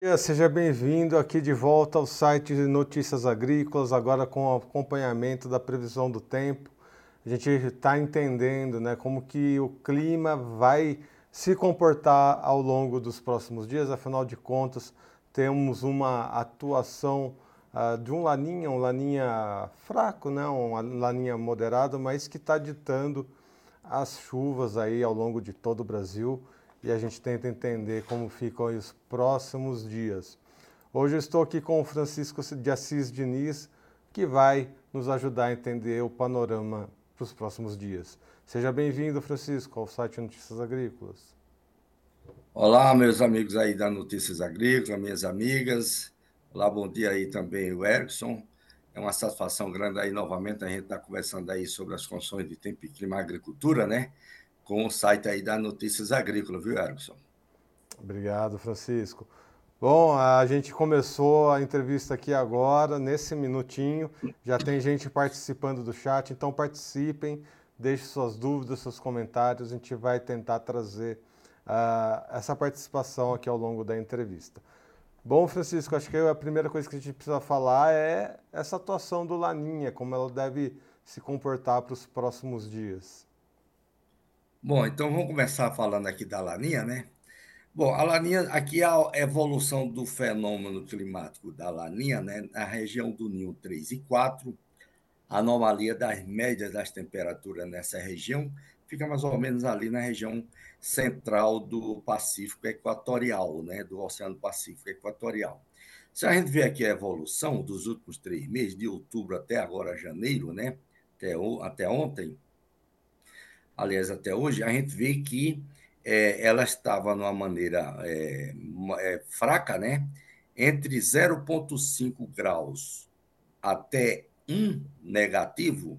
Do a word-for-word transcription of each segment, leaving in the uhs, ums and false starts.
dia, seja bem-vindo aqui de volta ao site de Notícias Agrícolas, agora com acompanhamento da previsão do tempo. A gente está entendendo, né, como que o clima vai se comportar ao longo dos próximos dias. Afinal de contas, temos uma atuação uh, de um laninha, um laninha fraco, né, um laninha moderado, mas que está ditando as chuvas aí ao longo de todo o Brasil, e a gente tenta entender como ficam os próximos dias. Hoje eu estou aqui com o Francisco de Assis Diniz, que vai nos ajudar a entender o panorama para os próximos dias. Seja bem-vindo, Francisco, ao site Notícias Agrícolas. Olá, meus amigos aí da Notícias Agrícolas, minhas amigas. Olá, bom dia aí também, o Erickson. É uma satisfação grande aí novamente a gente estar tá conversando aí sobre as condições de tempo e clima e agricultura, né? Com o site aí da Notícias Agrícolas, viu, Erickson? Obrigado, Francisco. Bom, a gente começou a entrevista aqui agora, nesse minutinho. Já tem gente participando do chat, então participem, deixem suas dúvidas, seus comentários. A gente vai tentar trazer uh, essa participação aqui ao longo da entrevista. Bom, Francisco, acho que a primeira coisa que a gente precisa falar é essa atuação do Laninha, como ela deve se comportar para os próximos dias. Bom, então vamos começar falando aqui da Laninha, né? Bom, a Laninha, aqui é a evolução do fenômeno climático da Laninha, né? Na região do Ninho três e quatro, a anomalia das médias das temperaturas nessa região fica mais ou menos ali na região central do Pacífico Equatorial, né, do Oceano Pacífico Equatorial. Se a gente vê aqui a evolução dos últimos três meses, de outubro até agora janeiro, né, até, até ontem, aliás, até hoje, a gente vê que é, ela estava numa maneira é, é, fraca, né, entre zero vírgula cinco graus até um negativo,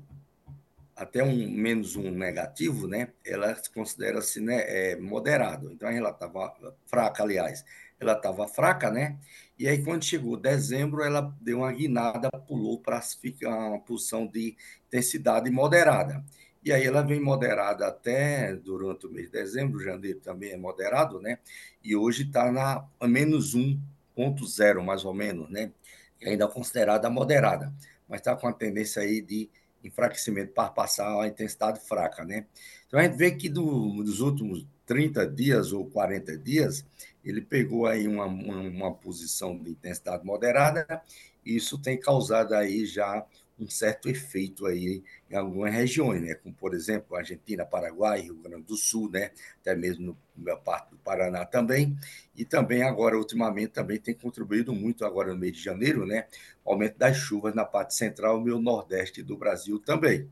até um menos um negativo, né? Ela considera-se, né, é, moderado. Então ela estava fraca, aliás, ela estava fraca, né? E aí quando chegou dezembro, ela deu uma guinada, pulou para ficar uma posição de intensidade moderada. E aí ela vem moderada até durante o mês de dezembro, janeiro também é moderado, né? E hoje está na menos um ponto zero, mais ou menos, né? Ainda considerada moderada, mas está com a tendência aí de enfraquecimento para passar a intensidade fraca, né? Então a gente vê que do, dos últimos trinta dias ou quarenta dias, ele pegou aí uma, uma, uma posição de intensidade moderada, e isso tem causado aí já um certo efeito aí em algumas regiões, né? Como, por exemplo, Argentina, Paraguai, Rio Grande do Sul, né? Até mesmo na parte do Paraná também. E também agora, ultimamente, também tem contribuído muito agora no mês de janeiro, né? O aumento das chuvas na parte central e no nordeste do Brasil também.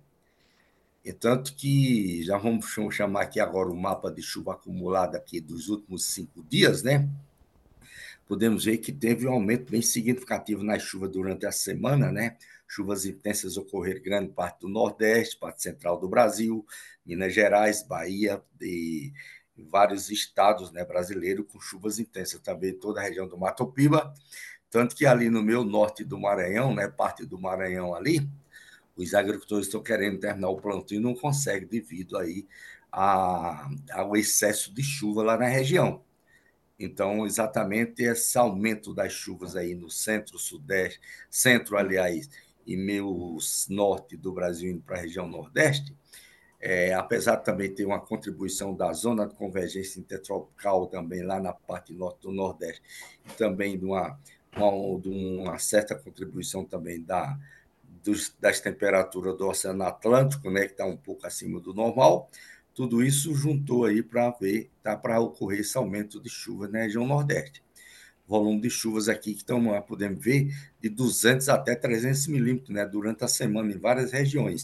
E tanto que já vamos chamar aqui agora o mapa de chuva acumulada aqui dos últimos cinco dias, né? Podemos ver que teve um aumento bem significativo nas chuvas durante a semana, né? Chuvas intensas ocorreram em grande parte do Nordeste, parte central do Brasil, Minas Gerais, Bahia e vários estados, né, brasileiros com chuvas intensas. Também toda a região do Mato Piba, tanto que ali no meu norte do Maranhão, né, parte do Maranhão ali, os agricultores estão querendo terminar o plantio e não conseguem devido aí a, ao excesso de chuva lá na região. Então, exatamente esse aumento das chuvas aí no centro, sudeste, centro, aliás, e meio norte do Brasil indo para a região nordeste, é, apesar de também ter uma contribuição da zona de convergência intertropical também lá na parte norte do nordeste, e também de uma, uma, de uma certa contribuição também da, dos, das temperaturas do Oceano Atlântico, né, que está um pouco acima do normal. Tudo isso juntou aí para ver, tá, para ocorrer esse aumento de chuva na região Nordeste. Volume de chuvas aqui que estão, podemos ver, de duzentos até trezentos milímetros, né, durante a semana em várias regiões.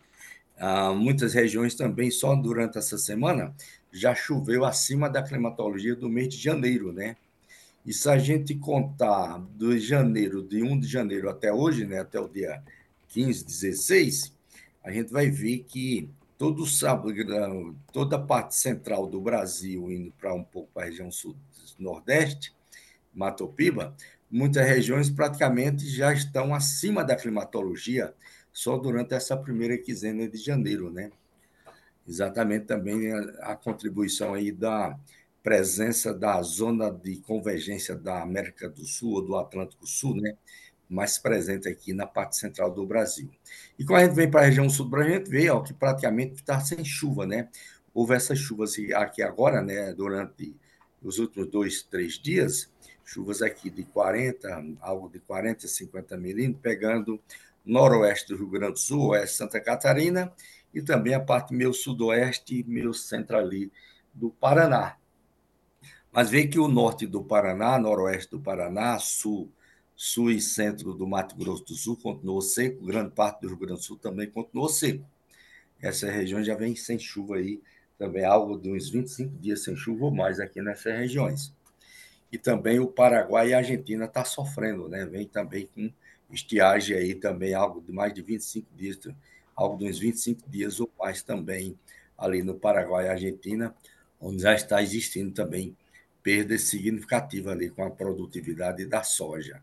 Ah, muitas regiões também, só durante essa semana, já choveu acima da climatologia do mês de janeiro, né? E se a gente contar de janeiro, de um de janeiro até hoje, né, até o dia quinze, dezesseis, a gente vai ver que todo sábado, toda a parte central do Brasil, indo para um pouco para a região sul, nordeste, Mato Piba, muitas regiões praticamente já estão acima da climatologia só durante essa primeira quinzena de janeiro, né? Exatamente também a, a contribuição aí da presença da zona de convergência da América do Sul ou do Atlântico Sul, né? Mais presente aqui na parte central do Brasil. E quando a gente vem para a região sul do Brasil, a gente vê ó, que praticamente está sem chuva, né? Houve essas chuvas aqui agora, né? Durante os últimos dois, três dias, chuvas aqui de quarenta, algo de quarenta, cinquenta milímetros, pegando noroeste do Rio Grande do Sul, oeste de Santa Catarina, e também a parte meio sudoeste e meio centro ali do Paraná. Mas vê que o norte do Paraná, noroeste do Paraná, sul, sul e centro do Mato Grosso do Sul continuou seco, grande parte do Rio Grande do Sul também continuou seco. Essa região já vem sem chuva aí, também algo de uns vinte e cinco dias sem chuva ou mais aqui nessas regiões. E também o Paraguai e a Argentina estão tá sofrendo, né? Vem também com estiagem aí também, algo de mais de vinte e cinco dias, algo de uns vinte e cinco dias ou mais também ali no Paraguai e Argentina, onde já está existindo também perda significativa ali com a produtividade da soja.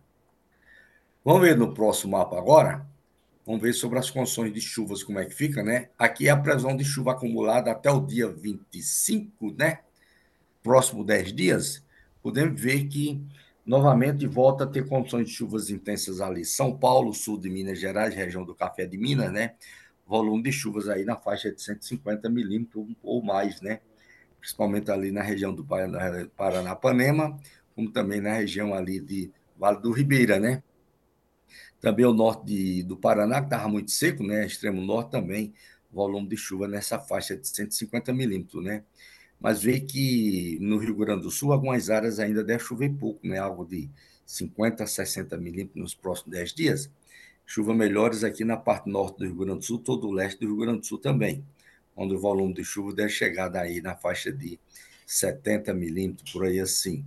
Vamos ver no próximo mapa agora? Vamos ver sobre as condições de chuvas, como é que fica, né? Aqui é a previsão de chuva acumulada até o dia vinte e cinco, né? Próximo dez dias, podemos ver que novamente volta a ter condições de chuvas intensas ali. São Paulo, sul de Minas Gerais, região do Café de Minas, né? Volume de chuvas aí na faixa de cento e cinquenta milímetros ou mais, né? Principalmente ali na região do Paranapanema, como também na região ali de Vale do Ribeira, né? Também o norte de, do Paraná, que estava muito seco, né? Extremo norte também, volume de chuva nessa faixa de cento e cinquenta milímetros, né? Mas vê que no Rio Grande do Sul, algumas áreas ainda deve chover pouco, né? Algo de cinquenta a sessenta milímetros nos próximos dez dias. Chuva melhores aqui na parte norte do Rio Grande do Sul, todo o leste do Rio Grande do Sul também, onde o volume de chuva deve chegar daí na faixa de setenta milímetros, por aí assim.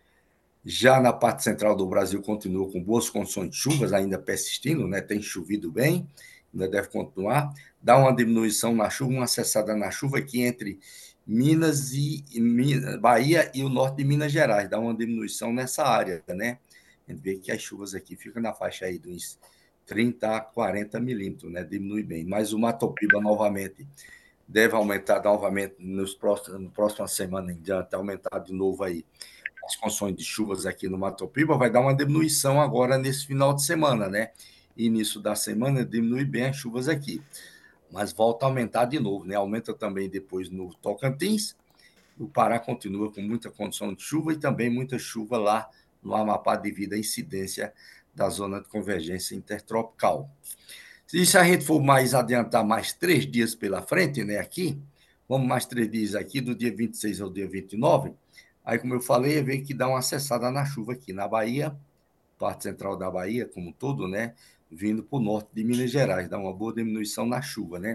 Já na parte central do Brasil continua com boas condições de chuvas, ainda persistindo, né? Tem chovido bem, ainda deve continuar. Dá uma diminuição na chuva, uma cessada na chuva aqui entre Minas e, e Bahia e o norte de Minas Gerais. Dá uma diminuição nessa área, né? A gente vê que as chuvas aqui ficam na faixa aí dos trinta a quarenta milímetros, né? Diminui bem. Mas o Matopiba novamente deve aumentar novamente nos próximos, na próxima semana em diante, aumentar de novo aí as condições de chuvas aqui no Mato Piba, vai dar uma diminuição agora nesse final de semana, né? Início da semana diminui bem as chuvas aqui, mas volta a aumentar de novo, né? Aumenta também depois no Tocantins, o Pará continua com muita condição de chuva e também muita chuva lá no Amapá devido à incidência da zona de convergência intertropical. Se a gente for mais adiantar mais três dias pela frente, né, aqui, vamos mais três dias aqui, do dia vinte e seis ao dia vinte e nove, aí, como eu falei, é ver que dá uma cessada na chuva aqui na Bahia, parte central da Bahia, como um todo, né? Vindo para o norte de Minas Gerais, dá uma boa diminuição na chuva, né?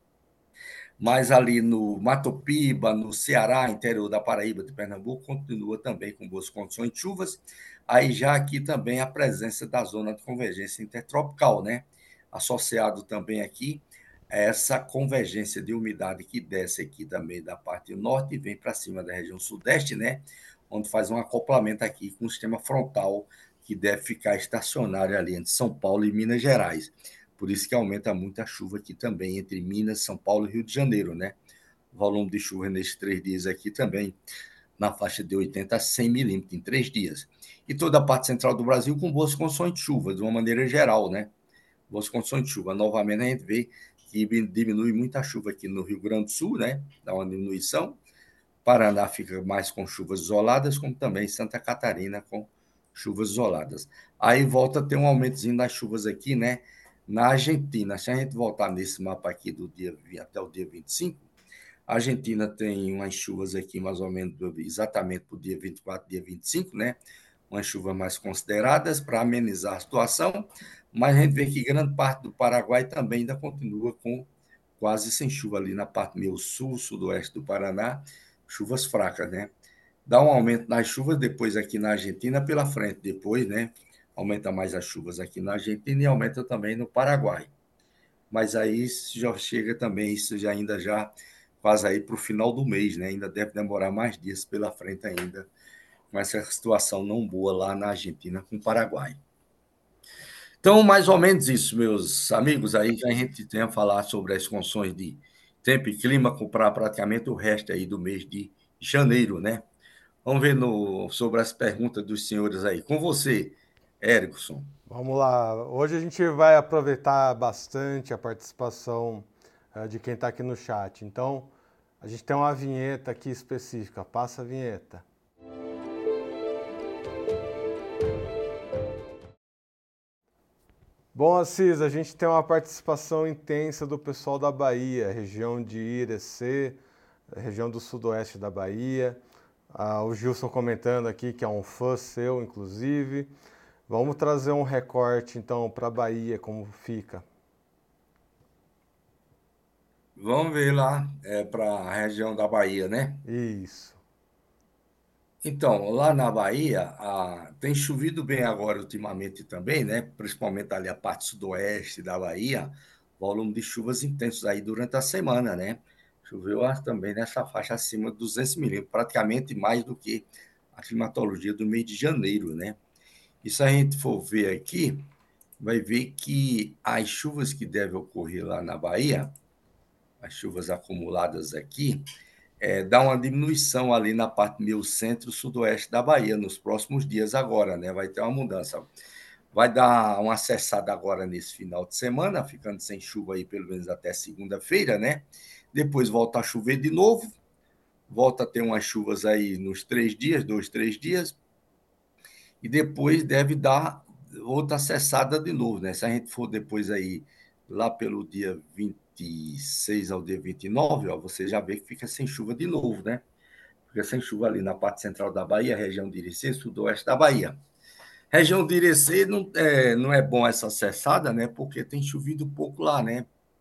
Mas ali no Mato Piba, no Ceará, interior da Paraíba, de Pernambuco, continua também com boas condições de chuvas. Aí já aqui também a presença da zona de convergência intertropical, né? Associado também aqui a essa convergência de umidade que desce aqui também da parte norte e vem para cima da região sudeste, né? Onde faz um acoplamento aqui com o sistema frontal que deve ficar estacionário ali entre São Paulo e Minas Gerais. Por isso que aumenta muito a chuva aqui também, entre Minas, São Paulo e Rio de Janeiro, né? O volume de chuva nesses três dias aqui também, na faixa de oitenta a cem milímetros em três dias. E toda a parte central do Brasil com boas condições de chuva, de uma maneira geral, né? Boas condições de chuva. Novamente a gente vê que diminui muita chuva aqui no Rio Grande do Sul, né? Dá uma diminuição. Paraná fica mais com chuvas isoladas, como também Santa Catarina com chuvas isoladas. Aí volta a ter um aumentozinho das chuvas aqui, né? Na Argentina, se a gente voltar nesse mapa aqui do dia até o dia vinte e cinco, a Argentina tem umas chuvas aqui mais ou menos exatamente para o dia vinte e quatro, dia vinte e cinco, né? Umas chuvas mais consideradas para amenizar a situação, mas a gente vê que grande parte do Paraguai também ainda continua com quase sem chuva ali na parte meio sul, sudoeste do Paraná, chuvas fracas, né? Dá um aumento nas chuvas depois aqui na Argentina pela frente, depois, né? Aumenta mais as chuvas aqui na Argentina e aumenta também no Paraguai. Mas aí já chega também, isso já ainda já quase aí para o final do mês, né? Ainda deve demorar mais dias pela frente ainda, com essa situação não boa lá na Argentina com o Paraguai. Então, mais ou menos isso, meus amigos, aí que a gente tem a falar sobre as condições de tempo e clima para praticamente o resto aí do mês de janeiro, né? Vamos ver no, sobre as perguntas dos senhores aí. Com você, Érickson. Vamos lá. Hoje a gente vai aproveitar bastante a participação eh, de quem está aqui no chat. Então, a gente tem uma vinheta aqui específica. Passa a vinheta. Bom, Assis, a gente tem uma participação intensa do pessoal da Bahia, região de Irecê, região do sudoeste da Bahia. Ah, o Gilson comentando aqui que é um fã seu, inclusive. Vamos trazer um recorte, então, para a Bahia, como fica. Vamos ver lá é, para a região da Bahia, né? Isso. Então, lá na Bahia, a- tem chovido bem agora ultimamente também, né? Principalmente ali a parte sudoeste da Bahia, volume de chuvas intensos aí durante a semana, né? Choveu ah, também nessa faixa acima de duzentos milímetros, praticamente mais do que a climatologia do mês de janeiro, né? E se a gente for ver aqui, vai ver que as chuvas que devem ocorrer lá na Bahia, as chuvas acumuladas aqui, é, dá uma diminuição ali na parte meio centro-sudoeste da Bahia nos próximos dias agora, né? Vai ter uma mudança. Vai dar uma cessada agora nesse final de semana, ficando sem chuva aí pelo menos até segunda-feira, né? Depois volta a chover de novo, volta a ter umas chuvas aí nos três dias, dois, três dias, e depois deve dar outra cessada de novo, né? Se a gente for depois aí, lá pelo dia vinte e seis ao dia vinte e nove, ó, você já vê que fica sem chuva de novo, né? Fica sem chuva ali na parte central da Bahia, região de Irecê, sudoeste da Bahia. Região de Irecê não é, não é bom essa cessada, né? Porque tem chovido pouco lá, né?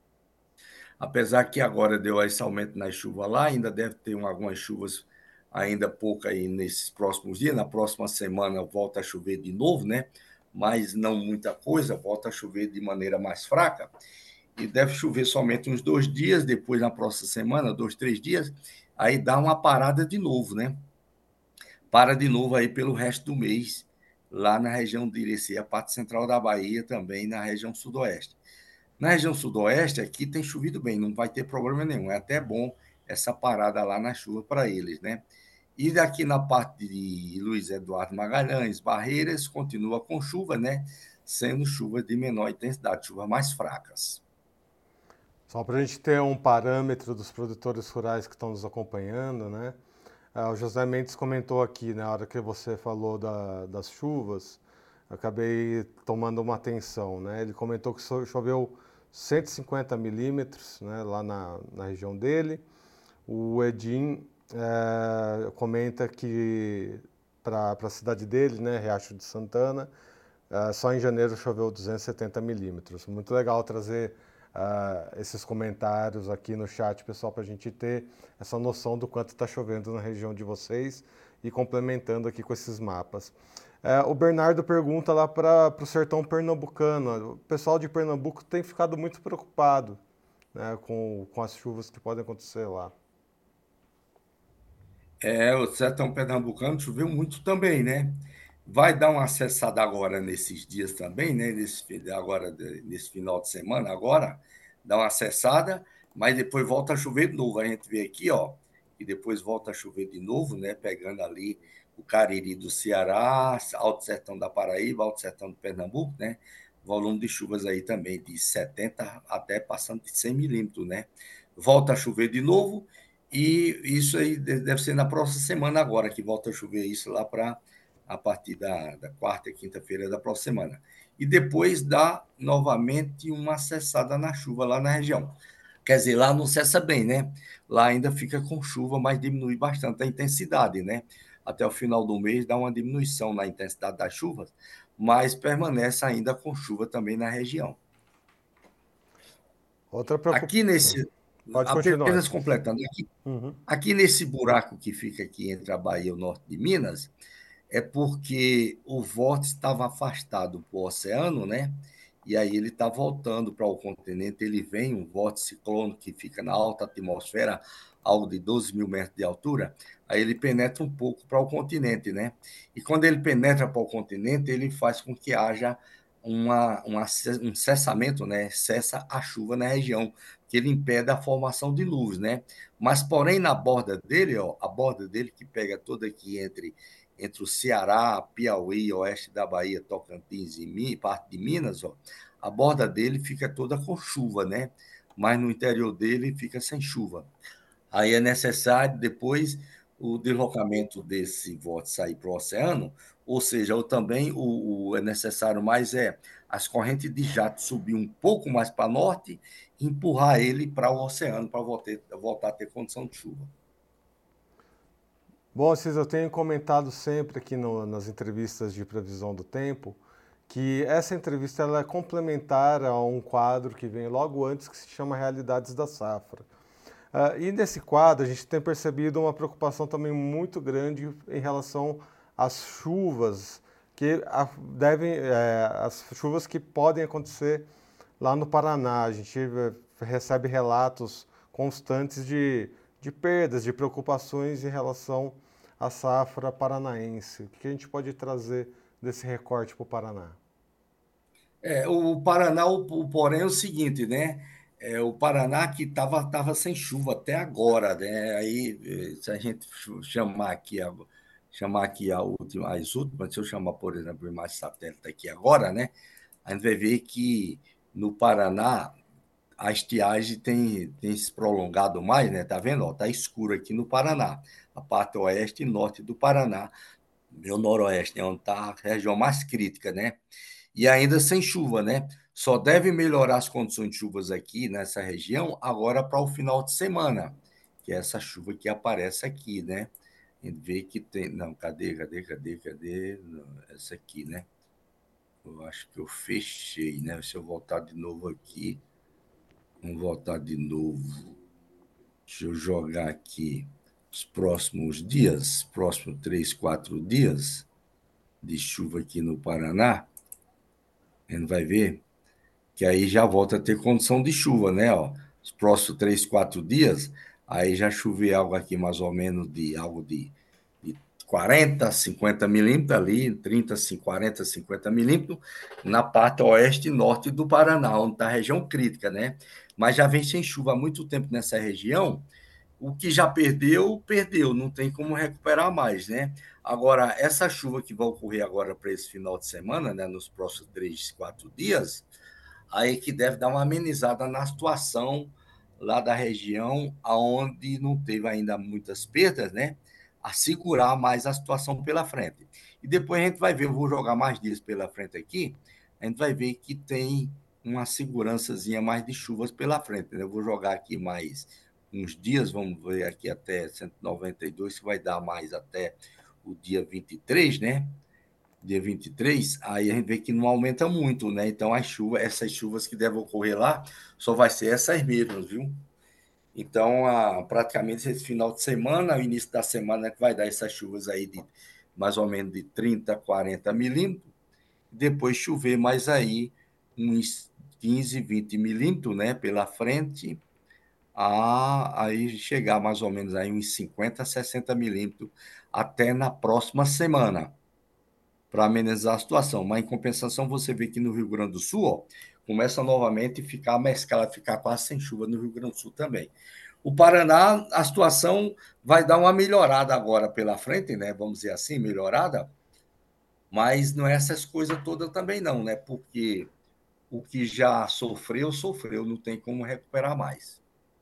Apesar que agora deu esse aumento na chuva lá, ainda deve ter um, algumas chuvas ainda pouco aí nesses próximos dias. Na próxima semana volta a chover de novo, né? Mas não muita coisa, volta a chover de maneira mais fraca. E deve chover somente uns dois dias, depois na próxima semana, dois, três dias, aí dá uma parada de novo, né? Para de novo aí pelo resto do mês, lá na região de Irecê, a parte central da Bahia, também na região sudoeste. Na região sudoeste, aqui tem chovido bem, não vai ter problema nenhum. É até bom essa parada lá na chuva para eles, né? E daqui na parte de Luiz Eduardo Magalhães, Barreiras, continua com chuva, né? Sendo chuva de menor intensidade, chuvas mais fracas. Só para a gente ter um parâmetro dos produtores rurais que estão nos acompanhando, né? Ah, o José Mendes comentou aqui, na hora que você falou da, das chuvas, acabei tomando uma atenção, né? Ele comentou que choveu cento e cinquenta milímetros, né, lá na, na região dele. O Edim é, comenta que para a cidade dele, né, Riacho de Santana, é, só em janeiro choveu duzentos e setenta milímetros. Muito legal trazer uh, esses comentários aqui no chat, pessoal, para a gente ter essa noção do quanto está chovendo na região de vocês e complementando aqui com esses mapas. Uh, o Bernardo pergunta lá para o sertão pernambucano. O pessoal de Pernambuco tem ficado muito preocupado, né, com, com as chuvas que podem acontecer lá. É, o sertão pernambucano choveu muito também, né? Vai dar uma acessada agora nesses dias também, né? Nesse, agora, nesse final de semana, agora, dá uma acessada, mas depois volta a chover de novo. A gente vê aqui, ó, e depois volta a chover de novo, né? Pegando ali o Cariri do Ceará, Alto Sertão da Paraíba, Alto Sertão do Pernambuco, né? Volume de chuvas aí também de setenta até passando de cem milímetros, né? Volta a chover de novo, e isso aí deve ser na próxima semana agora, que volta a chover isso lá para a partir da, da quarta e quinta-feira da próxima semana. E depois dá novamente uma cessada na chuva lá na região. Quer dizer, lá não cessa bem, né? Lá ainda fica com chuva, mas diminui bastante a intensidade, né? Até o final do mês dá uma diminuição na intensidade das chuvas, mas permanece ainda com chuva também na região. Outra Aqui preocupação. nesse, Pode continuar, apenas Assis. completando, aqui, Uhum. aqui nesse buraco que fica aqui entre a Bahia e o norte de Minas, é porque o vórtice estava afastado para o oceano, né? E aí ele está voltando para o continente, ele vem, um vórtice ciclônico que fica na alta atmosfera, algo de doze mil metros de altura, aí ele penetra um pouco para o continente, né? E quando ele penetra para o continente, ele faz com que haja uma, uma, um cessamento, né? Cessa a chuva na região, que ele impede a formação de nuvens, né? Mas, porém, na borda dele, ó, a borda dele que pega toda aqui entre, entre o Ceará, Piauí, oeste da Bahia, Tocantins e parte de Minas, ó, a borda dele fica toda com chuva, né? Mas no interior dele fica sem chuva. Aí é necessário depois o deslocamento desse vórtice sair para o oceano, ou seja, ou também o, o, é necessário mais é as correntes de jato subir um pouco mais para norte e empurrar ele para o oceano para voltar, voltar a ter condição de chuva. Bom, Cis, eu tenho comentado sempre aqui no, nas entrevistas de previsão do tempo que essa entrevista ela é complementar a um quadro que vem logo antes que se chama Realidades da Safra. Uh, e nesse quadro a gente tem percebido uma preocupação também muito grande em relação às chuvas que a, devem, é, as chuvas que podem acontecer lá no Paraná. A gente é, recebe relatos constantes de, de perdas, de preocupações em relação à safra paranaense. O que a gente pode trazer desse recorte para o Paraná? É, o Paraná, o, o porém é o seguinte, né? É, o Paraná que estava tava sem chuva até agora, né? Aí, eh, se a gente chamar aqui a, chamar aqui a última, as últimas, se eu chamar, por exemplo, mais satélite aqui agora, né? A gente vai ver que no Paraná a estiagem tem, tem se prolongado mais, né? Tá vendo? Ó, tá escuro aqui no Paraná, a parte oeste e norte do Paraná, meu noroeste, né? Onde está a região mais crítica, né? E ainda sem chuva, né? Só deve melhorar as condições de chuvas aqui nessa região agora para o final de semana, que é essa chuva que aparece aqui, né? A gente vê que tem. Não, cadê, cadê, cadê, cadê? Não, essa aqui, né? Eu acho que eu fechei, né? Se eu voltar de novo aqui, vamos voltar de novo. Deixa eu jogar aqui os próximos dias, próximos três, quatro dias de chuva aqui no Paraná. A gente vai ver que aí já volta a ter condição de chuva, né? Ó, os próximos três, quatro dias, aí já chover algo aqui mais ou menos de algo de, de quarenta, cinquenta milímetros ali, trinta, quarenta, cinquenta milímetros, na parte oeste e norte do Paraná, onde está a região crítica, né? Mas já vem sem chuva há muito tempo nessa região. O que já perdeu, perdeu, não tem como recuperar mais, né? Agora, essa chuva que vai ocorrer agora para esse final de semana, né, nos próximos três, quatro dias, aí que deve dar uma amenizada na situação lá da região, aonde não teve ainda muitas perdas, né? A segurar mais a situação pela frente. E depois a gente vai ver, eu vou jogar mais dias pela frente aqui, a gente vai ver que tem uma segurançazinha mais de chuvas pela frente, né? Eu vou jogar aqui mais uns dias, vamos ver aqui até cento e noventa e dois, que vai dar mais até o dia vinte e três, né? Dia vinte e três, aí a gente vê que não aumenta muito, né? Então, as chuvas, essas chuvas que devem ocorrer lá, só vai ser essas mesmas, viu? Então, a, praticamente esse final de semana, o início da semana, que vai dar essas chuvas aí de mais ou menos de trinta, quarenta milímetros, depois chover mais aí uns quinze, vinte milímetros, né? Pela frente, a aí chegar mais ou menos aí uns cinquenta, sessenta milímetros até na próxima semana para amenizar a situação. Mas, em compensação, você vê que no Rio Grande do Sul, ó, começa novamente a ficar uma escala, ficar quase sem chuva no Rio Grande do Sul também. O Paraná, a situação vai dar uma melhorada agora pela frente, né? Vamos dizer assim, melhorada, mas não é essas coisas todas também não, né? Porque o que já sofreu, sofreu, não tem como recuperar mais.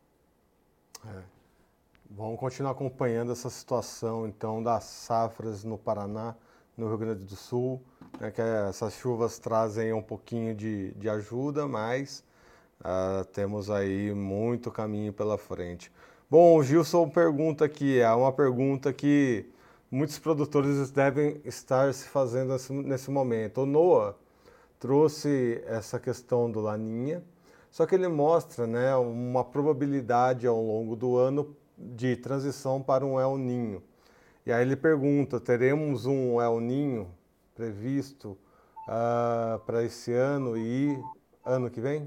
É. Vamos continuar acompanhando essa situação, então, das safras no Paraná, no Rio Grande do Sul, né, que essas chuvas trazem um pouquinho de, de ajuda, mas uh, temos aí muito caminho pela frente. Bom, o Gilson pergunta aqui, é uma pergunta que muitos produtores devem estar se fazendo nesse, nesse momento. O Noah trouxe essa questão do Laninha, só que ele mostra, né, uma probabilidade ao longo do ano de transição para um El Ninho. E aí ele pergunta, teremos um El Ninho previsto uh, para esse ano e ano que vem?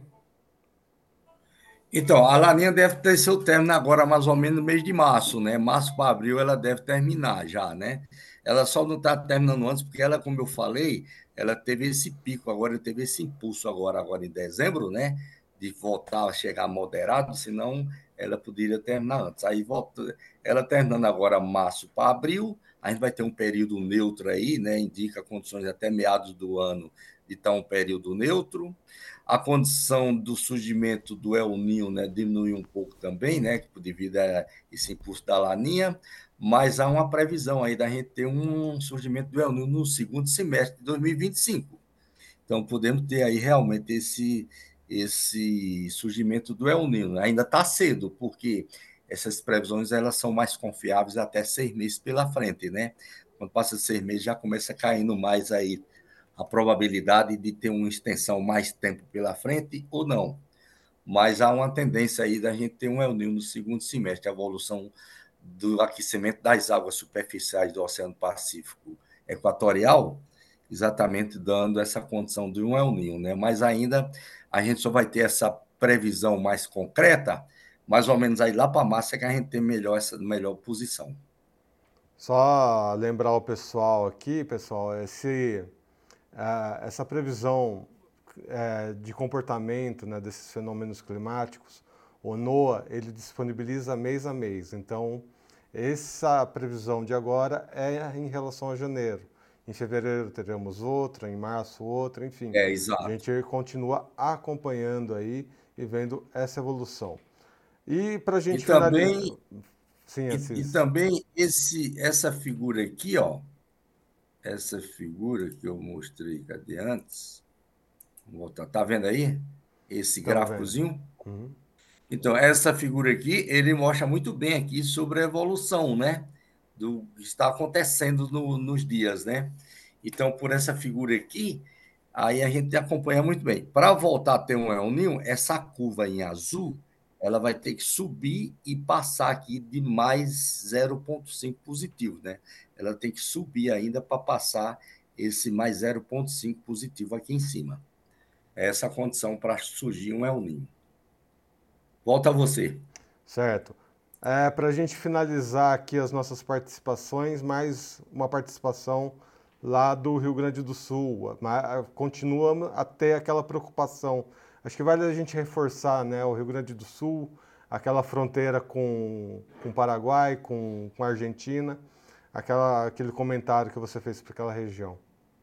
Então, a Laninha deve ter seu término agora, mais ou menos no mês de março, né? Março para abril ela deve terminar já, né? Ela só não está terminando antes, porque ela, como eu falei, ela teve esse pico agora, teve esse impulso agora, agora em dezembro, né? de voltar a chegar moderado, senão ela poderia terminar antes. Aí volta, ela terminando agora março para abril, a gente vai ter um período neutro aí, né? Indica condições até meados do ano de estar um período neutro. A condição do surgimento do El Niño, né, diminuiu um pouco também, né, devido a esse impulso da Laninha, mas há uma previsão aí da gente ter um surgimento do El Niño no segundo semestre de dois mil e vinte e cinco. Então, podemos ter aí realmente esse, esse surgimento do El Niño. Ainda está cedo, porque essas previsões elas são mais confiáveis até seis meses pela frente, né? Quando passa seis meses, já começa caindo mais aí a probabilidade de ter uma extensão mais tempo pela frente ou não. Mas há uma tendência aí da gente ter um El Niño no segundo semestre, a evolução do aquecimento das águas superficiais do Oceano Pacífico Equatorial, exatamente dando essa condição de um El Niño, né? Mas ainda a gente só vai ter essa previsão mais concreta, mais ou menos aí lá para março é que a gente tem melhor essa melhor posição. Só lembrar o pessoal aqui, pessoal, esse, uh, essa previsão uh, de comportamento, né, desses fenômenos climáticos, o NOAA, ele disponibiliza mês a mês. Então, essa previsão de agora é em relação a janeiro. Em fevereiro teremos outra, em março outra, enfim. É, A exato. gente continua acompanhando aí e vendo essa evolução. E para a E gente finalizar... também, Sim, e, e Assis. também esse, essa figura aqui, ó, essa figura que eu mostrei, cadê antes? Vou voltar. Tá vendo aí? Esse Estamos vendo. gráficozinho? Uhum. Então, essa figura aqui, ele mostra muito bem aqui sobre a evolução, né? Do que está acontecendo no, nos dias, né? Então, por essa figura aqui, aí a gente acompanha muito bem. Para voltar a ter um El Niño, essa curva em azul, ela vai ter que subir e passar aqui de mais zero vírgula cinco positivo, né? Ela tem que subir ainda para passar esse mais zero vírgula cinco positivo aqui em cima. É essa a condição para surgir um El Niño. Volta a você. Certo. É, para a gente finalizar aqui as nossas participações, mais uma participação lá do Rio Grande do Sul. Mas continuamos a ter aquela preocupação. Acho que vale a gente reforçar, né, o Rio Grande do Sul, aquela fronteira com, com o Paraguai, com, com a Argentina, aquela, aquele comentário que você fez para aquela região.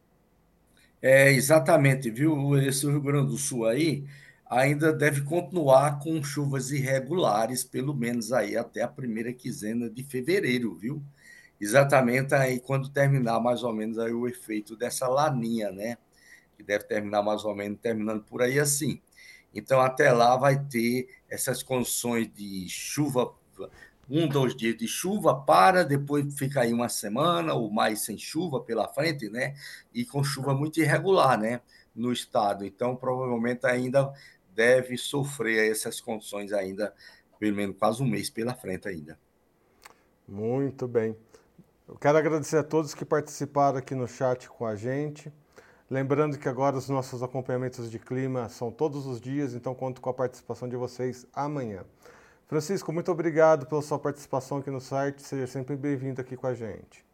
É, exatamente, viu? Esse Rio Grande do Sul aí ainda deve continuar com chuvas irregulares, pelo menos aí até a primeira quinzena de fevereiro, viu? Exatamente aí quando terminar mais ou menos aí o efeito dessa laninha, né? Que deve terminar mais ou menos terminando por aí assim. Então até lá vai ter essas condições de chuva, um, dois dias de chuva, para, depois fica aí uma semana ou mais sem chuva pela frente, né? E com chuva muito irregular, né? No estado. Então, provavelmente ainda deve sofrer essas condições ainda, pelo menos quase um mês pela frente ainda. Muito bem. Eu quero agradecer a todos que participaram aqui no chat com a gente. Lembrando que agora os nossos acompanhamentos de clima são todos os dias, então conto com a participação de vocês amanhã. Francisco, muito obrigado pela sua participação aqui no site. Seja sempre bem-vindo aqui com a gente.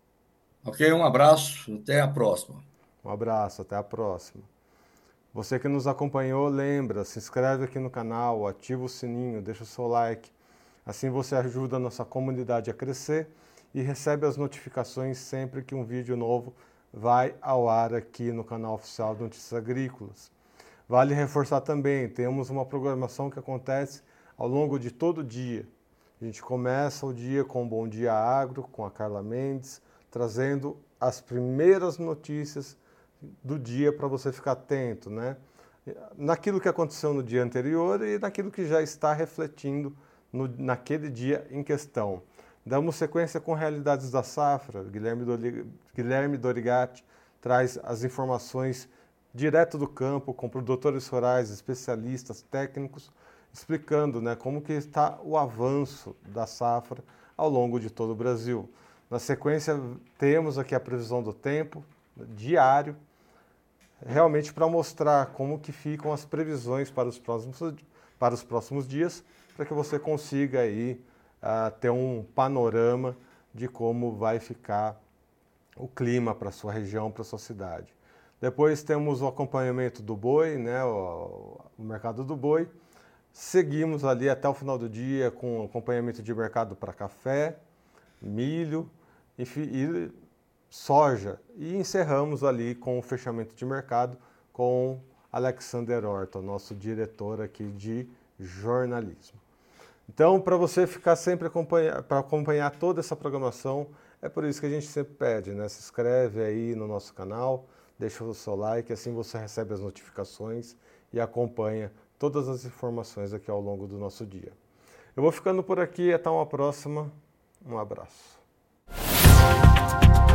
Ok? Um abraço, até a próxima. Um abraço, até a próxima. Você que nos acompanhou, lembra, se inscreve aqui no canal, ativa o sininho, deixa o seu like. Assim você ajuda a nossa comunidade a crescer e recebe as notificações sempre que um vídeo novo vai ao ar aqui no canal oficial do Notícias Agrícolas. Vale reforçar também, temos uma programação que acontece ao longo de todo o dia. A gente começa o dia com o Bom Dia Agro, com a Carla Mendes, trazendo as primeiras notícias do dia para você ficar atento, né? Naquilo que aconteceu no dia anterior e naquilo que já está refletindo no, naquele dia em questão. Damos sequência com Realidades da Safra. Guilherme, Doli, Guilherme Dorigatti traz as informações direto do campo, com produtores rurais, especialistas, técnicos, explicando, né, como que está o avanço da safra ao longo de todo o Brasil. Na sequência, temos aqui a previsão do tempo diário, realmente para mostrar como que ficam as previsões para os próximos, para os próximos dias, para que você consiga aí uh, ter um panorama de como vai ficar o clima para a sua região, para a sua cidade. Depois temos o acompanhamento do boi, né, o, o mercado do boi. Seguimos ali até o final do dia com acompanhamento de mercado para café, milho, enfim, e soja. E encerramos ali com o fechamento de mercado com Alexander Horta, nosso diretor aqui de jornalismo. Então, para você ficar sempre acompanhar, para acompanhar toda essa programação, é por isso que a gente sempre pede, né? Se inscreve aí no nosso canal, deixa o seu like, assim você recebe as notificações e acompanha todas as informações aqui ao longo do nosso dia. Eu vou ficando por aqui, até uma próxima. Um abraço.